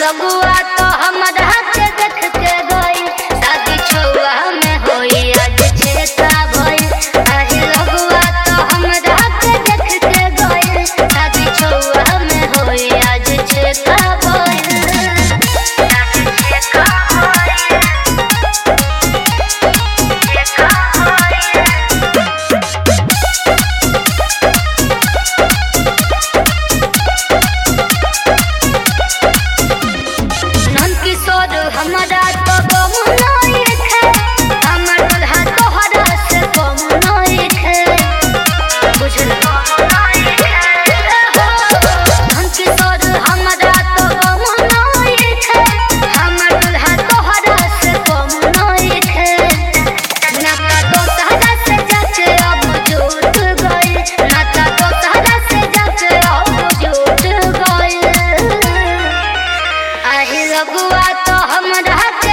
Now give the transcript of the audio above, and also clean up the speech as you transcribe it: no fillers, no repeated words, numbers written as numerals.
लगुआ तो हमरा के देख के गई शादी छुआ में होई आज छेका भई आही लगुआ तो हमरा के देख के गई शादी छुआ में होई आज छेका भई छेका भई छेका भई किशोर हमरा तो गम नहीं है हमर दुल्हा तोहरा से कम नहीं है बुझल किशोर हमरा तो गम नहीं है हमर दुल्हा तोहरा से कम नहीं है नाता तो तहरा से जाके अब जुट गई नाता तो तहरा से जाके अब जुट गई आही लगुआ तो हमरा